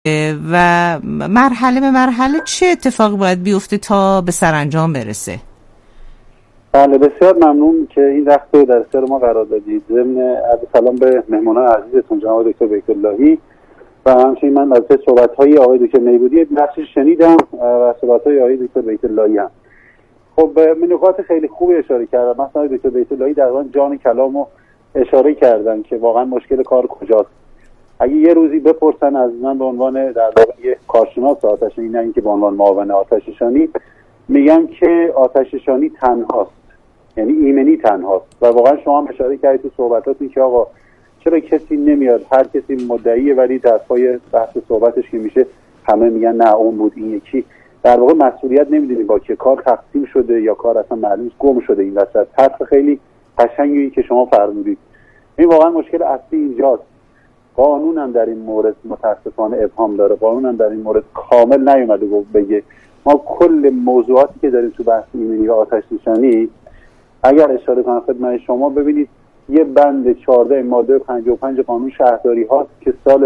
و مرحله به مرحله چه اتفاقی باید بیفته تا به سرانجام برسه؟ بله، بسیار ممنون که این وقت رو در اختیار ما قرار دادید. ضمن عرض سلام به مهمانان عزیزتون جناب دکتر بیت‌اللهی و همچنین من از صحبت‌های آقای دکتر میبودی بخشی شنیدم و صحبت‌های آقای دکتر بیت‌اللهی هم. خب به نکات خیلی خوبی اشاره کردم. مثلا دکتر بیت‌اللهی در واقع جان کلامو اشاره کردن که واقعا مشکل کار کجاست. اگه یه روزی بپرسن از من به عنوان در واقع یه کارشناس آتش‌نشانی، نه اینکه به عنوان معاون آتش‌نشانی، میگم که آتش‌نشانی تنهاست، یعنی ایمنی تنهاست. و واقعا شما هم اشاره کردید تو صحبتاتون که آقا چرا کسی نمیاد، هر کسی مدعیه ولی در پای بحث صحبتش که میشه همه میگن نه اون بود این یکی. در واقع مسئولیت نمیدونیم با که کار تقسیم شده یا کار اصلا معلوم گم شده. این وسط حرف خیلی قشنگی که شما فرمودید. این واقعا مشکل اصلی اینجاست. قانون هم در این مورد متاسفانه ابهام داره. قانون هم در این مورد کامل نیومده بگه ما کل موضوعاتی که داریم تو بحث ایمنی و آتش نشانی، اگر اشاره کنم خدمت شما، ببینید یه بند 14 ماده 55 قانون شهرداری هاست که سال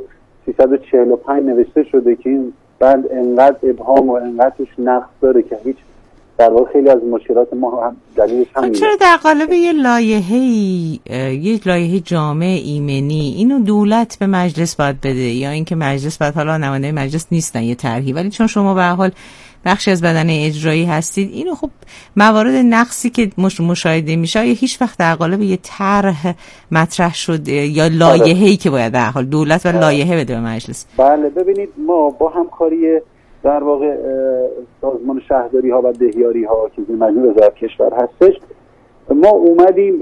1345 نوشته شده که این بند انقدر ابهام و انقدر توش نقص داره که هیچ در واقع خیلی از مشکلات ما هم دلیلش همینه. چرا در قالب یه لایحه جامع ایمنی اینو دولت به مجلس باید بده، یا اینکه مجلس باید، حالا نماینده مجلس نیستن یه طرحی، ولی چون شما به هر حال بخشی از بدن اجرایی هستید، اینو خب موارد نقصی که مشاهده میشه هیچ وقت در قالب یه طرح مطرح شد یا لایحه‌ای که باید به هر حال دولت و لایحه بده به مجلس؟ بله، ببینید ما با همکاری در واقع سازمان شهرداری ها و دهیاری ها که مجموع وزارت کشور هستش، ما اومدیم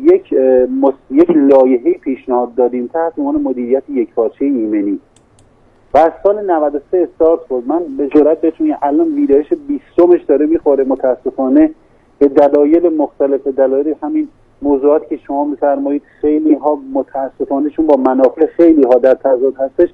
یک لایحه پیشنهاد دادیم تحت عنوان مدیریت یکپارچه ایمنی و از سال 93 استارت شد. من به جرئت بهتون الان ویرایش 20مش داره میخوره متاسفانه به دلایل مختلف، دلایل همین موضوعات که شما میفرمایید. خیلی ها متاسفانه چون با منافع خیلی ها در تضاد هستش،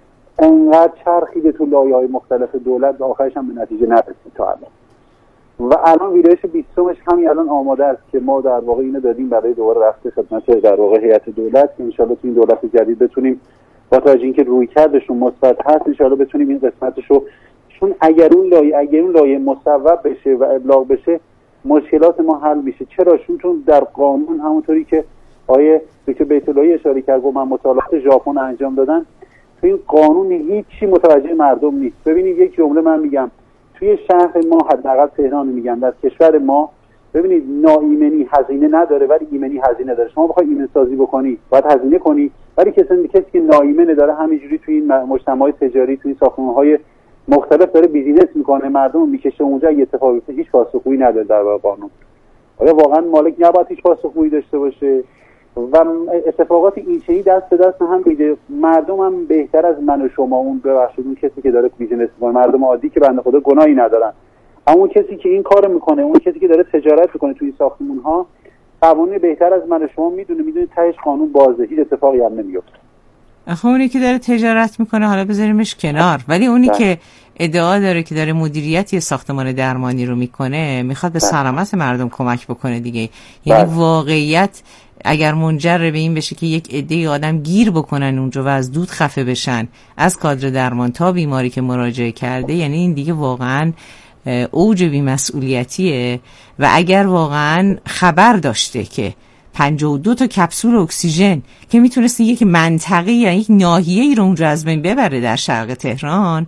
انقدر چرخیده تو لایه‌های مختلف دولت و آخرش هم به نتیجه نرسید تا الان. و الان ویرایش 20مش همین الان آماده است که ما در واقع اینو دادیم برای دوباره رفت خدمت در واقع هیئت دولت که ان شاءالله تو این دولت جدید بتونیم با توجه اینکه رویکردشون مثبت هست ان شاءالله بتونیم این قسمتشو، چون اگر اون لایه مصوب بشه و ابلاغ بشه مشکلات ما حل میشه. چرا؟ چون در قانون همونطوری که آیه دکتر بیت‌اللهی اشاره کرد و من مطالعات ژاپن انجام دادن، تو این قانون هیچی متوجه مردم نیست. ببینید یک جمله من میگم، توی شهر ما حداقل تهران میگم، در کشور ما ببینید ناایمنی هزینه نداره ولی ایمنی هزینه داره. شما بخوای ایمن سازی بکنی باید هزینه کنی، ولی کسی که ناایمنه داره همینجوری توی این مجتمعات تجاری، توی ساختمان‌های مختلف داره بیزینس میکنه، مردم میکشه اونجا، یه اتفاقی هیچ پاسخگویی نداره در قانون. آیا واقعا مالک نباید هیچ پاسخگویی داشته باشه؟ و اتفاقات این چنین دست به دست هم میده. مردم هم بهتر از من و شما، اون ببخشید اون کسی که داره بیزینس میکنه، مردم عادی که بنده خدا گناهی ندارن، اما اون کسی که این کارو میکنه، اون کسی که داره تجارت میکنه توی ساختمون ها، قوانین بهتر از من و شما میدونه تهش قانون بازه، هیچ اتفاقی هم نمیفته. خب اونی که داره تجارت میکنه حالا بذاریمش کنار، ولی اونی که ادعا داره که داره مدیریت یه ساختمان درمانی رو میکنه، میخواد به سلامت مردم کمک بکنه دیگه. یعنی واقعیت اگر منجر به این بشه که یک عده آدم گیر بکنن اونجا و از دود خفه بشن از کادر درمان تا بیماری که مراجعه کرده، یعنی این دیگه واقعا اوج بی‌مسئولیتیه. و اگر واقعا خبر داشته که 52 تا کپسول اکسیژن که میتونست یک منطقه یا یک ناحیه‌ای رو اونجا از بین ببره در شرق تهران،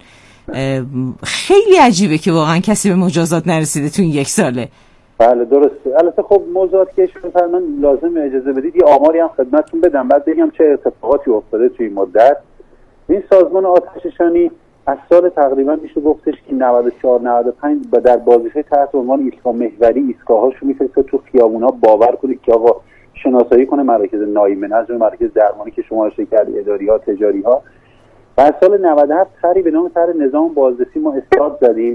خیلی عجیبه که واقعا کسی به مجازات نرسیده تو این یک ساله. بله درسته. البته خب موضوعات که شما من لازم اجازه بدید یه آماری هم خدمتتون بدم، بعد بگم چه اتفاقاتی افتاده توی این مدت. این سازمان آتش‌نشانی از سال تقریبا میشه گفتش که 94-95 در بازی‌های تحت عنوان ایستگاه محوری ایستگاه‌هاشو میفرسته تو خیابونا. باور کنید که آقا شناسایی کنه مراکز نایمن از مراکز درمانی که شما اشاره کردید، اداری‌ها، تجاری‌ها. و از سال 97 طرحی به نام طرح نظام بازرسی ما استارت زدیم،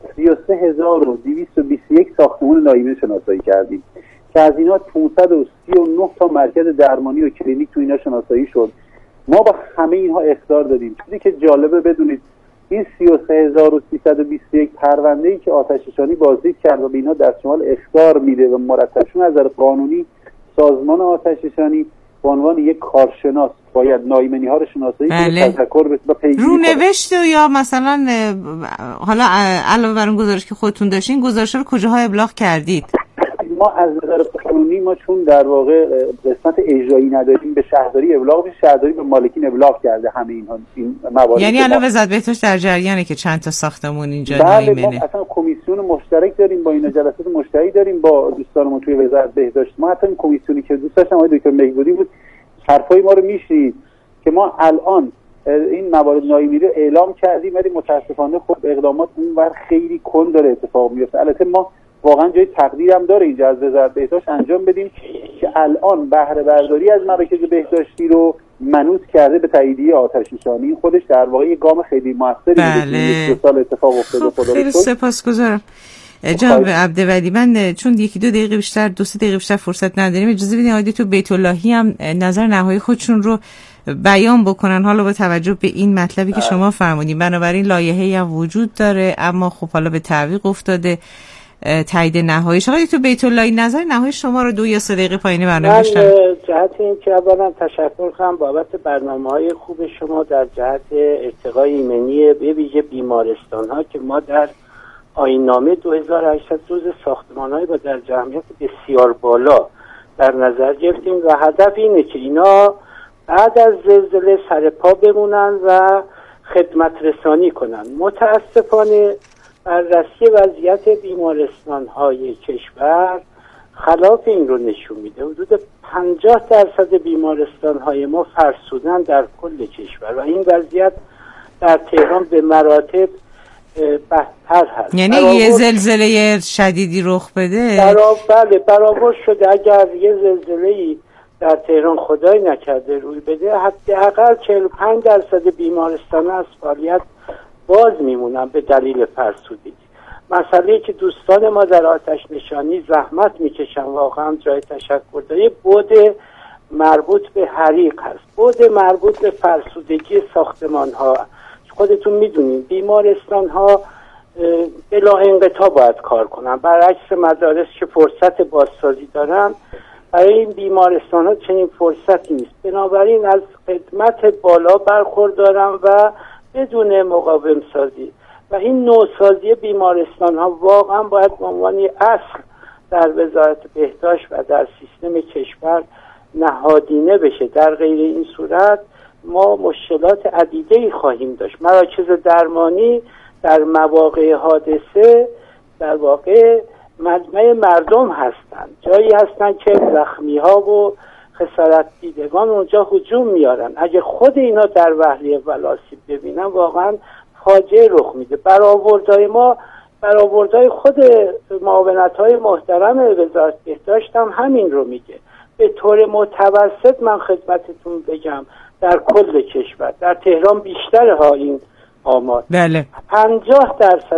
33221 ساختمان نایمن شناسایی کردیم که از اینا 539 تا مرکز درمانی و کلینیک تو اینا شناسایی شد. ما با همه اینها اخطار دادیم. چیزی که جالبه بدونید این 33321 پرونده‌ای که آتش‌نشانی بازدید کرد و به اینا دستمال اخطار میده و مرتبشون از نظر قانونی سازمان آتش‌نشانی به عنوان یک کارشناس باید نایمنی ها رو شناسایی بله. تذکر و پیگیری رونوشت یا مثلا حالا علاوه بر اون گزارش که خودتون داشتین گزارش رو کجاها ابلاغ کردید؟ ما از نظر قانونی ما چون در واقع قسمت اجرایی نداریم به شهرداری ابلاغ میشه، شهرداری به مالکین ابلاغ کرده همه این موارد. یعنی الان وزارت بهداشت در جریانه که چند تا ساختمون اینجا بله نایمنه. ما اصلا کمیسیون مشترک داریم با اینا، جلسات مشترک داریم با دوستانمون توی وزارت بهداشت. ما حتی این کمیسیونی که دوست داشتم آقای دکتر مهبودی بود حرفای ما رو میشنید که ما الان این موارد نایمنی رو اعلام کردیم ولی متاسفانه خب اقدامات اونور خیلی کند داره اتفاق میفته. البته ما واقعا جای تقدیرم داره اینجا از وزارت بهداشت انجام بدیم که الان بهره برداری از مراکز بهداشتی رو منوط کرده به تاییدیه آتش‌نشانی. خودش در واقع یک گام خیلی موثری بله. بود. 2 سال اتفاق افتاده. خب خیلی سپاسگزارم جناب عبدولی. من چون 1-2 دقیقه بیشتر 2-3 دقیقه بیشتر فرصت نداریم اجازه بدین آقای تو بیت اللهی هم نظر نهایی خودشون رو بیان بکنن، حالا با توجه به این مطلبی که شما فرمودین. بنابراین لایحه‌ای هم وجود داره اما خب حالا به تعویق افتاده تایید نهاییش. آقای تو بیت اللهی نظر نهایی شما رو 2 یا 3 دقیقه پایین برنامه داشتم. من جهت این که اولا تشکر کنم بابت برنامه‌های خوب شما در جهت ارتقای ایمنی به ویژه بیمارستان‌ها که ما در آیین‌نامه 2800 روز ساختمان‌های با در جمعیت بسیار بالا در نظر گرفتیم و هدف اینه که اینا بعد از زلزله سر پا بمونن و خدمت رسانی کنن. متاسفانه بررسی وضعیت بیمارستان‌های کشور خلاف این رو نشون میده. حدود 50% بیمارستان‌های ما فرسودن در کل کشور و این وضعیت در تهران به مراتب بدتر هست. یعنی یه زلزله شدیدی رخ بده بله برآورد شده اگر یه زلزله‌ای در تهران خدای نکرده روی بده حداقل 45% بیمارستان از فعالیت باز میمونن به دلیل فرسودگی. مسئله که دوستان ما در آتش نشانی زحمت میکشن واقعا جای تشکر داره. بود مربوط به حریق هست، بود مربوط به فرسودگی ساختمان ها. خودتون میدونید بیمارستان ها بلا انقطاع باید کار کنن، برعکس مدارس که فرصت بازسازی دارن برای این بیمارستان ها چنین فرصتی نیست. بنابراین از خدمت بالا برخوردارن و بدون مقاوم سازی و این نوسازی بیمارستان ها واقعا باید به عنوان اصل در وزارت بهداشت و در سیستم کشور نهادینه بشه. در غیر این صورت ما مشکلات عدیده‌ای خواهیم داشت. مراکز درمانی در مواقع حادثه در واقع مجمع مردم هستند، جایی هستند که زخمی ها و خسارت دیدگان اونجا هجوم میارن. اگه خود اینا در وهله ولاسیب ببینن واقعا فاجعه رخ میده. برآوردهای خود معاونت‌های محترم وزارت بهداشت هم همین رو میگه. به طور متوسط من خدمتتون بگم در کل کشور در تهران بیشتر ها این آمار بله 50%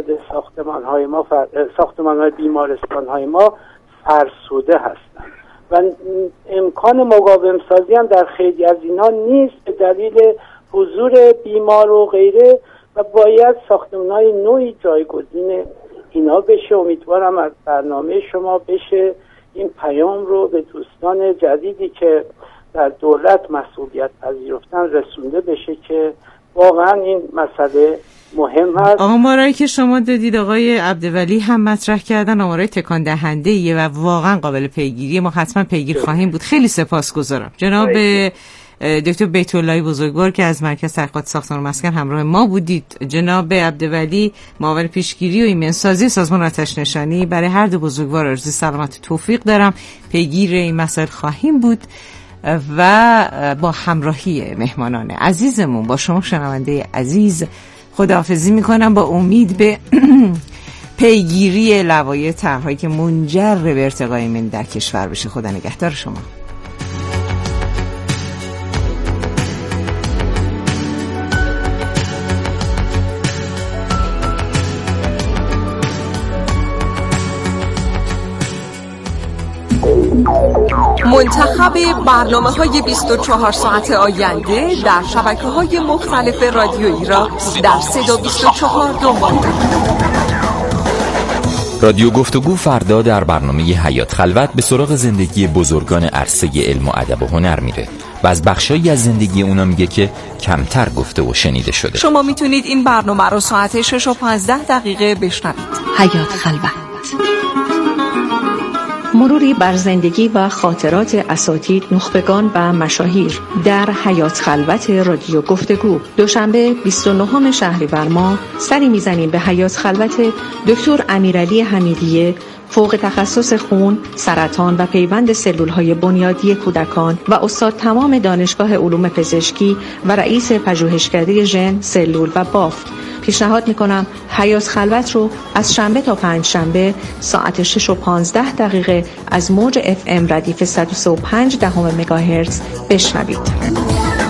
ساختمان‌های بیمارستان‌های ما فرسوده هستند و امکان مقاوم سازی هم در خیلی از اینا نیست به دلیل حضور بیمار و غیره و باید ساختمان‌های نوعی جایگزین اینا بشه. امیدوارم از برنامه شما بشه این پیام رو به دوستان جدیدی که در دولت مسئولیت پذیرفتن رسونده بشه که واقعا این مسئله مهم هست. آمارایی که شما دادید آقای عبدولی هم مطرح کردن آمارای تکان دهنده ایه و واقعا قابل پیگیری. ما حتما پیگیر خواهیم بود. خیلی سپاسگزارم جناب دکتر بیت اللهی بزرگوار که از مرکز تحقیقات ساختمان و مسکن همراه ما بودید. جناب عبدولی معاون پیشگیری و ایمنسازی سازمان آتش نشانی. برای هر دو بزرگوار آرزوی سلامت و توفیق دارم. پیگیر این مسائل خواهیم بود و با همراهی مهمانان عزیزمون با شما شنونده عزیز خداحافظی میکنم با امید به پیگیری لوایح طرح‌هایی که منجر به ارتقای ایمنی در کشور بشه. خدا نگهدار شما. منتخب برنامه‌های 24 ساعت آینده در شبکه‌های مختلف رادیویی را در صدا 24 دنبال کنید. رادیو گفتگو فردا در برنامه حیات خلوت به سراغ زندگی بزرگان عرصه علم و ادب و هنر میره و از بخشایی از زندگی اونا میگه که کمتر گفته و شنیده شده. شما میتونید این برنامه رو ساعت 6 و 15 دقیقه بشنوید. حیات خلوت، مروری بر زندگی و خاطرات اساتید، نخبگان و مشاهیر در حیات خلوت رادیو گفتگو. دوشنبه 29 شهریور ماه سری میزنیم به حیات خلوت دکتر امیرعلی حمیدیه، فوق تخصص خون، سرطان و پیوند سلولهای بنیادی کودکان و استاد تمام دانشگاه علوم پزشکی و رئیس پژوهشکده ژن، سلول و بافت. پیشنهاد میکنم حیات خلوت رو از شنبه تا پنجشنبه ساعت 6 و 15 دقیقه از موج FM ردیف 103.5 مگاهرتز بشنوید.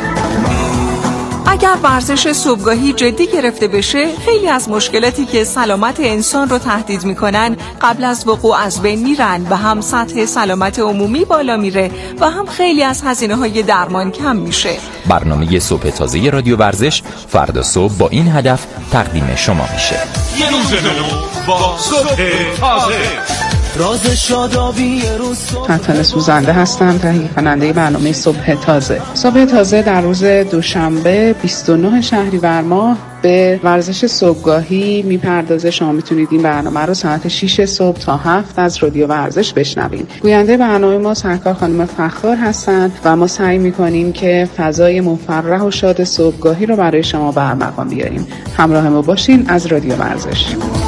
اگر ورزش صبحگاهی جدی گرفته بشه، خیلی از مشکلاتی که سلامت انسان رو تهدید میکنن قبل از وقوع از بین میرن و هم سطح سلامت عمومی بالا میره و هم خیلی از هزینه‌های درمان کم میشه. برنامه صبح تازه رادیو ورزش فردا صبح با این هدف تقدیم شما میشه. یه روز نو با صبح تازه. حتما سوزنده هستم، تهیه کننده برنامه صبح تازه. صبح تازه در روز دوشنبه 29 شهریور ماه به ورزش صبحگاهی میپردازه. شما میتونید این برنامه رو ساعت 6 صبح تا 7 از رادیو ورزش بشنوید. گوینده برنامه ما سرکار خانم فخار هستند و ما سعی میکنیم که فضای مفرح و شاد صبحگاهی رو برای شما برمقام بیاریم. همراه ما باشین از رادیو ورزش.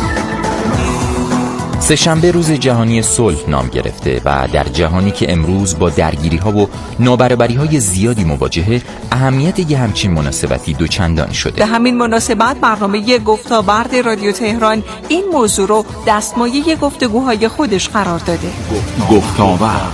سه‌شنبه روز جهانی صلح نام گرفته و در جهانی که امروز با درگیری‌ها و نابرابری‌های زیادی مواجهه، اهمیت یه همچین مناسبتی دوچندان شده. به همین مناسبت برنامه گفتاورد رادیو تهران این موضوع رو دستمایه گفتگوهای خودش قرار داده. گفتاورد.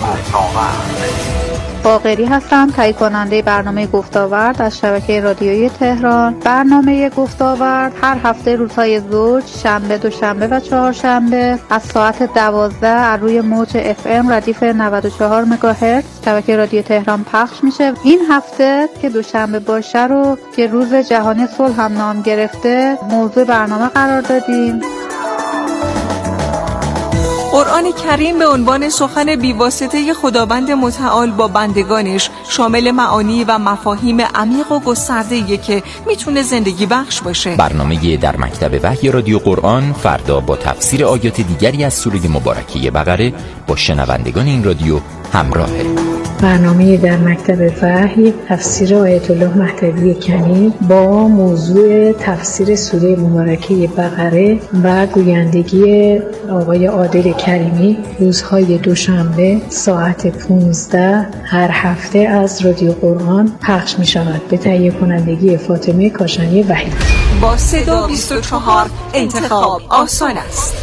باقری هستم، تهیه کننده برنامه گفتاورد از شبکه رادیویی تهران. برنامه گفتاورد هر هفته روزهای زوج، شنبه، دوشنبه و چهارشنبه از ساعت 12 از روی موج FM ردیف 94 مگاهرتز شبکه رادیو تهران پخش میشه. این هفته که دوشنبه باشه رو که روز جهانی صلح هم نام گرفته، موضوع برنامه قرار دادیم. قرآن کریم به عنوان سخن بیواسطه خداوند متعال با بندگانش شامل معانی و مفاهیم عمیق و گسترده‌ای که میتونه زندگی بخش باشه. برنامه در مکتب وحی رادیو قرآن فردا با تفسیر آیات دیگری از سوره مبارکه بقره با شنوندگان این رادیو همراهه. برنامه در مکتب وحی تفسیر آیت الله مهدوی کنی با موضوع تفسیر سوره مبارکه بقره و گویندگی آقای عادل کریمی روزهای دوشنبه ساعت 15 هر هفته از رادیو قرآن پخش می شود به تهیه کنندگی فاطمه کاشانی وحید. با صدا 24 انتخاب آسان است.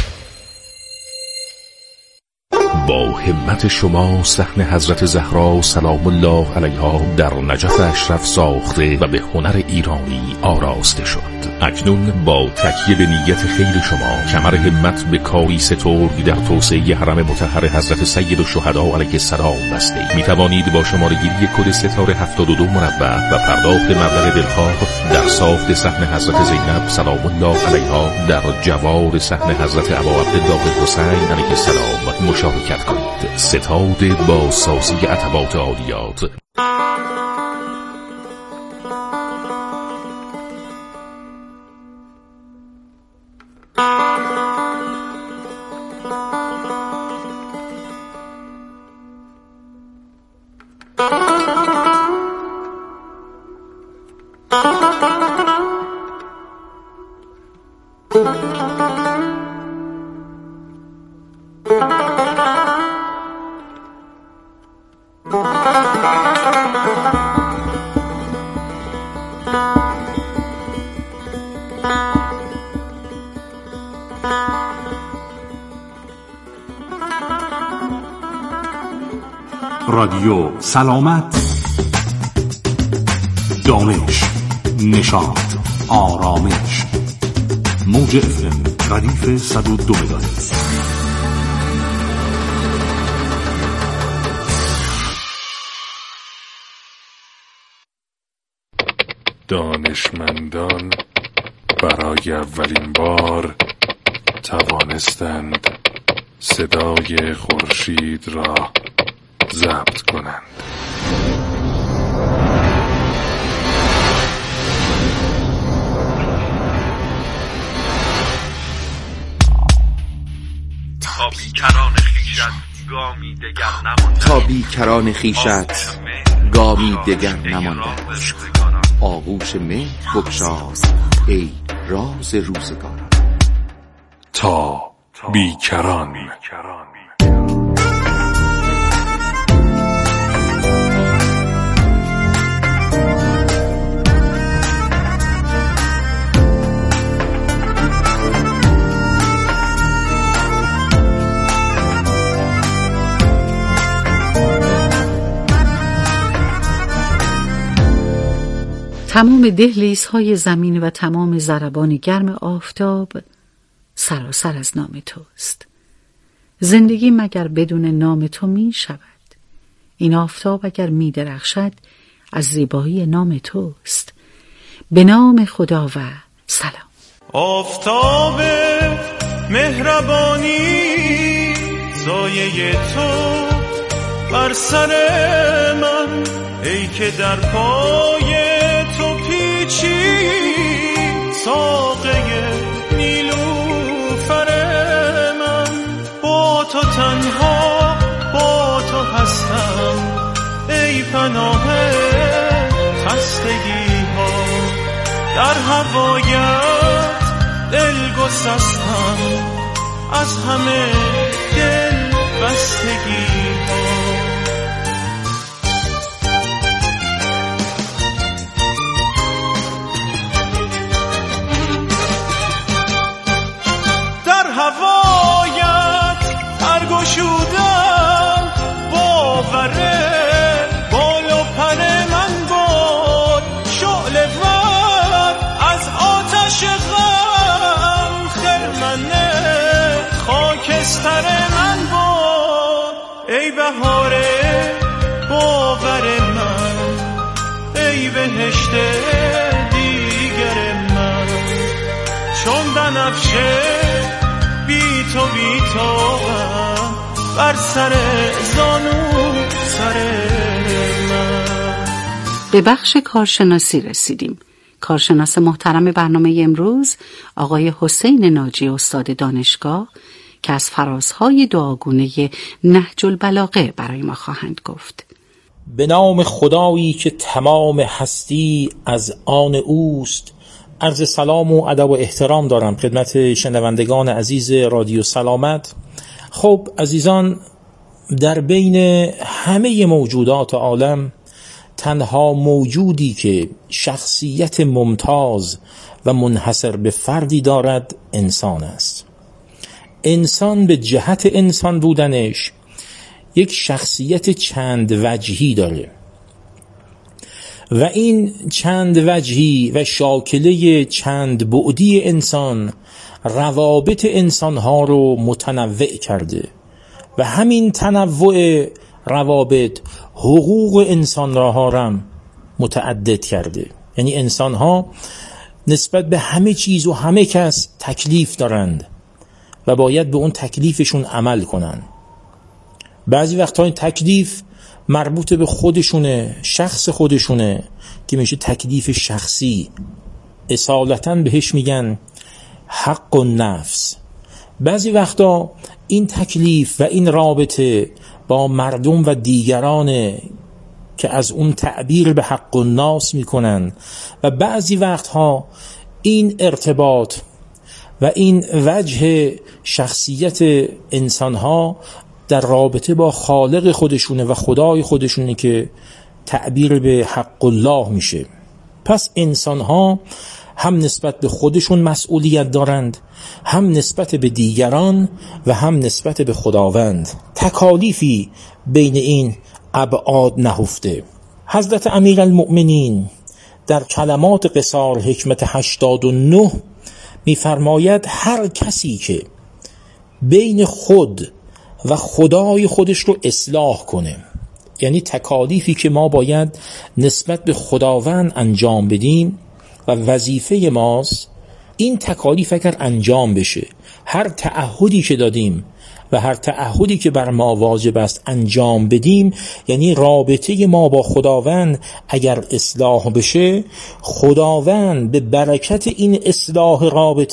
با همت شما صحن حضرت زهرا سلام الله علیها در نجف اشرف ساخته و به هنر ایرانی آراسته شد. اکنون با تکیه به نیت خیر شما کمر همت به کاری سترگ در توسعه حرم مطهر حضرت سید الشهدا علیه السلام بسته می توانید با شماره‌گیری کد ستاره 72 مربع و پرداخت مبلغ دلخواه در ساخت صحن حضرت زینب سلام الله علیها در جوار صحن حضرت ابوعبدالله الحسین علیه السلام مشارکت کنید. ستاد با سازی عتبات عالیات. رادیو سلامت، دانش، نشاط، آرامش. موج FM ردیف 102 مگاهرتز. دانشمندان برای اولین بار توانستند صدای خورشید را ضبط کنند. تا بیکران خویشت گامی دگر نمانده است. آغوش مهر بگشاز ای راز روزگاران. تا بیکران. تمام دهلیزهای زمین و تمام ضربان گرم آفتاب سراسر از نام توست. زندگی مگر بدون نام تو می شود؟ این آفتاب اگر می درخشد از زیبایی نام توست. به نام خدا و سلام. آفتاب مهربانی سایه تو بر سر من، ای که در پای تو پیچی ساقه نیلوفر من. با تو تنها با تو هستم ای پناه خستگی ها. در هوایت دل گسستم از همه دل بستگی ها. هوایت برگشودم باوره بال و پر من بود. شعله ور از آتش غم خرمن خاکستر من بود. ای بهار باور من، ای بهشت دیگر من. چون بنفشه بی تو بر سر زانو سر من. به بخش کارشناسی رسیدیم. کارشناس محترم برنامه امروز آقای حسین ناجی، استاد دانشگاه، که از فرازهای دعاگونه نهج البلاغه برای ما خواهند گفت. به نام خدایی که تمام هستی از آن اوست. عرض سلام و ادب و احترام دارم خدمت شنوندگان عزیز رادیو سلامت. خب عزیزان، در بین همه موجودات عالم تنها موجودی که شخصیت ممتاز و منحصر به فردی دارد انسان است. انسان به جهت انسان بودنش یک شخصیت چند وجهی داره و این چند وجهی و شاکله چند بعدی انسان روابط انسانها رو متنوع کرده و همین تنوع روابط حقوق انسان را هم متعدد کرده. یعنی انسانها نسبت به همه چیز و همه کس تکلیف دارند و باید به اون تکلیفشون عمل کنند. بعضی وقتا این تکلیف مربوط به خودشونه، شخص خودشونه، که میشه تکلیف شخصی. اصالتاً بهش میگن حق النفس. بعضی وقتا این تکلیف و این رابطه با مردم و دیگرانه که از اون تعبیر به حق الناس میکنن و بعضی وقتها این ارتباط و این وجه شخصیت انسانها در رابطه با خالق خودشونه و خدای خودشونه که تعبیر به حق الله میشه. پس انسانها هم نسبت به خودشون مسئولیت دارند، هم نسبت به دیگران و هم نسبت به خداوند. تکالیفی بین این ابعاد نهفته. حضرت امیرالمؤمنین در کلمات قصار حکمت 89 میفرماید هر کسی که بین خود و خدای خودش رو اصلاح کنه، یعنی تکالیفی که ما باید نسبت به خداوند انجام بدیم و وظیفه ماست این تکالیف اگر انجام بشه، هر تعهدی که دادیم و هر تعهدی که بر ما واجب است انجام بدیم، یعنی رابطه ما با خداوند اگر اصلاح بشه، خداوند به برکت این اصلاح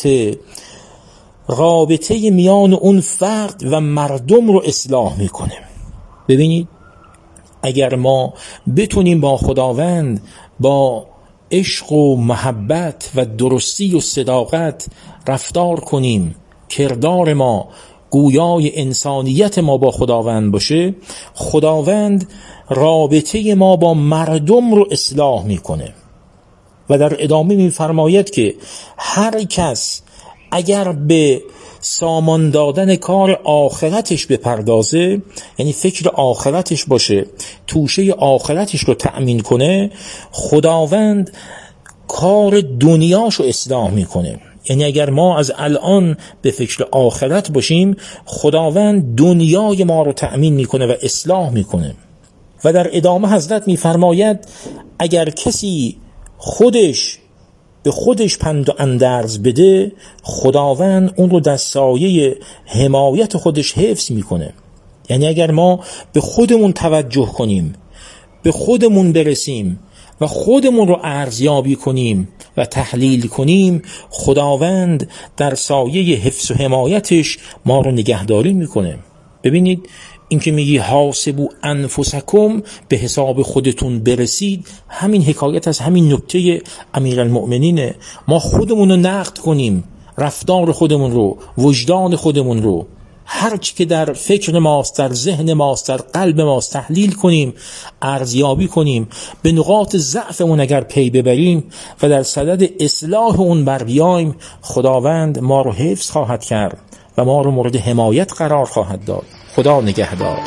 رابطه میان اون فرد و مردم رو اصلاح میکنه. ببینید اگر ما بتونیم با خداوند با عشق و محبت و درستی و صداقت رفتار کنیم، کردار ما گویای انسانیت ما با خداوند باشه، خداوند رابطه ما با مردم رو اصلاح میکنه. و در ادامه میفرماید که هر کس اگر به سامان دادن کار آخرتش بپردازه، یعنی فکر آخرتش باشه، توشه آخرتش رو تأمین کنه، خداوند کار دنیاشو اصلاح میکنه. یعنی اگر ما از الان به فکر آخرت باشیم، خداوند دنیای ما رو تأمین میکنه و اصلاح میکنه. و در ادامه حضرت میفرماید اگر کسی به خودش پند و اندرز بده، خداوند اون رو در سایه حمایت خودش حفظ میکنه. یعنی اگر ما به خودمون توجه کنیم، به خودمون برسیم و خودمون رو ارزیابی کنیم و تحلیل کنیم، خداوند در سایه حفظ و حمایتش ما رو نگهداری میکنه. ببینید این که میگی حاسبو انفسکم، به حساب خودتون برسید، همین حکایت از همین نکته امیرالمؤمنینه. ما خودمون رو نقد کنیم، رفتار خودمون رو، وجدان خودمون رو، هر چی که در فکر ماست، در ذهن ماست، در قلب ماست تحلیل کنیم، ارزیابی کنیم، به نقاط ضعفمون اگر پی ببریم و در صدد اصلاح اون بر بیایم، خداوند ما رو حفظ خواهد کرد و ما رو مورد حمایت قرار خواهد داد. خدا نگهدار.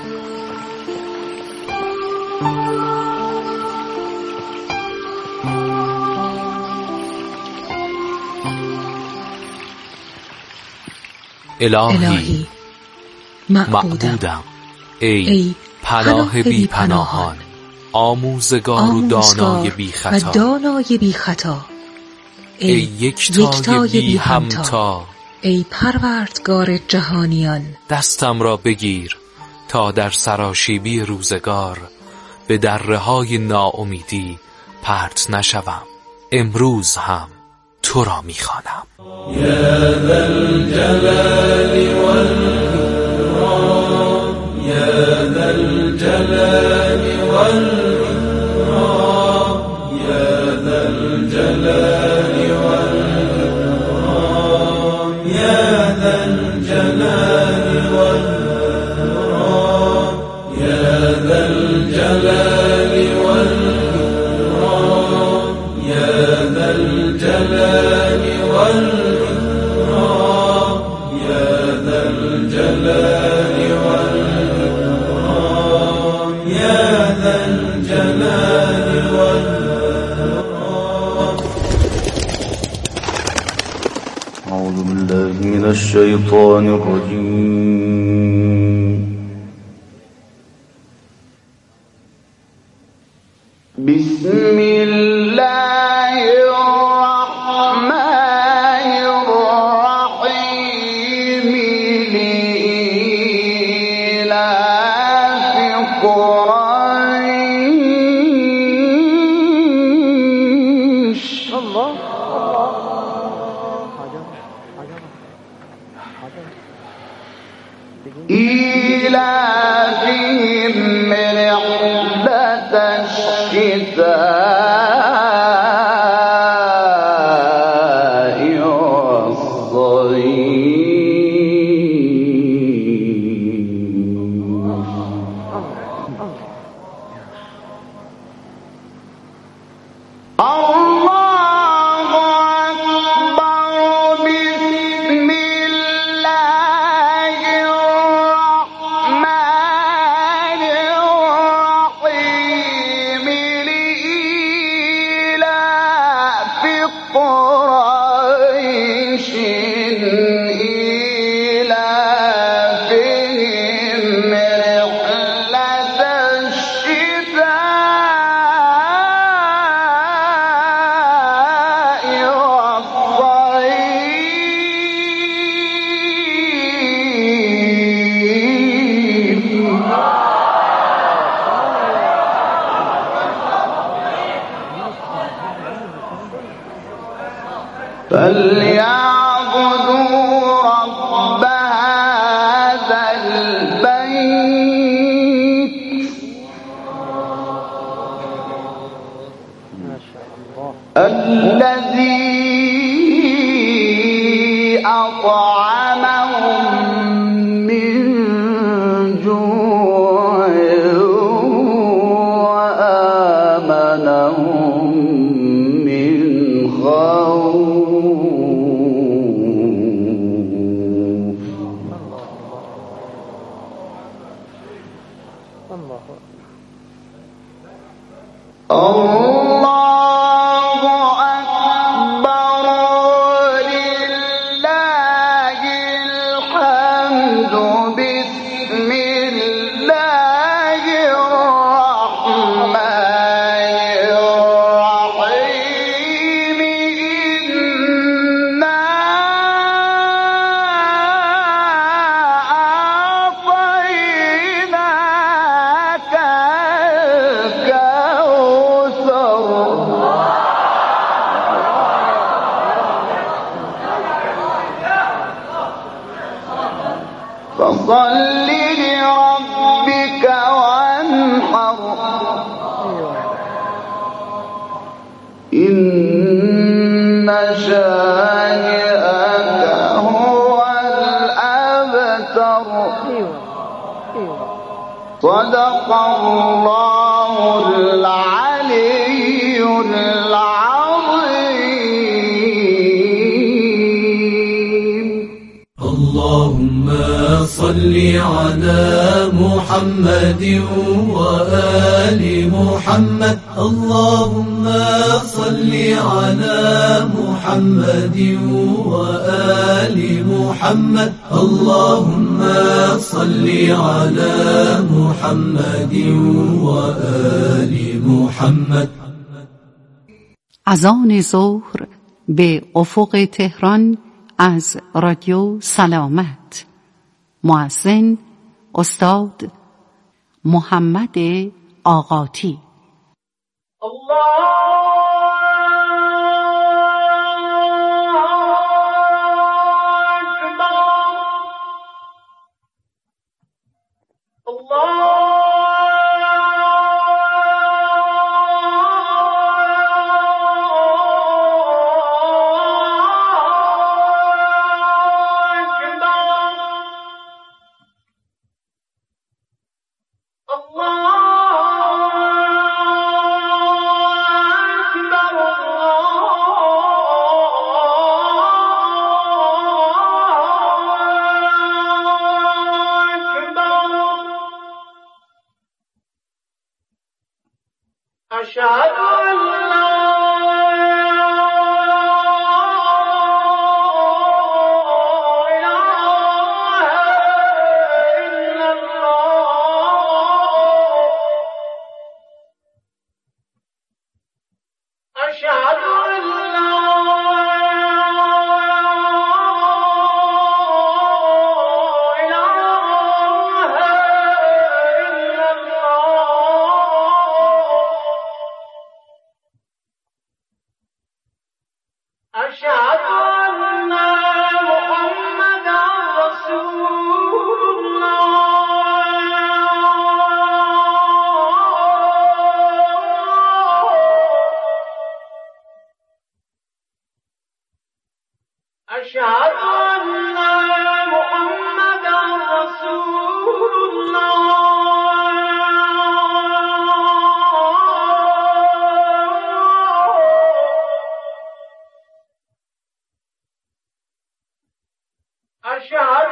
الهی معبودم، ای پناه بی پناهان، آموزگار و دانای بی خطا، ای یکتای بی همتا، ای پروردگار جهانیان، دستم را بگیر تا در سراشیبی روزگار به دره‌های ناامیدی پرت نشوم. امروز هم تو را می‌خوانم. یا ذا الجلال والإکرام، یا ذا الجلال والإکرام، یا ذا الجلال والإکرام، یا ذا الجلال والإکرام، یا ذا الجلال والإکرام، یا ذا الجلال والإکرام، یا ذا الجلال والإکرام، یا ذا الجلال والإکرام. أعوذ بالله من الشيطان الرجيم. بسم الله الرحمن الرحيم. لإيلاف قريش. الله إيلافهم رحلة الشتاء والصيف. فليعبدوا رب هذا البيت الذي أطعمهم من جوع وآمنهم من خوف. الله أكبر ولله الحمد. بسم الله الرحمن الرحيم. إنا أعطيناك فصل لربك وانحر. إن شانئك هو الأبتر. صدق الله العلي العظيم. اللهم صل على محمد وآل محمد. اللهم صل على محمد وآل محمد. اللهم صل على محمد وآل محمد. اذان ظهر به افق تهران از رادیو سلامت. مؤذن استاد محمد آقاتی. أشهد أن لا أشهد أن محمدا رسول الله. أشهد أن محمدا رسول الله. أشهد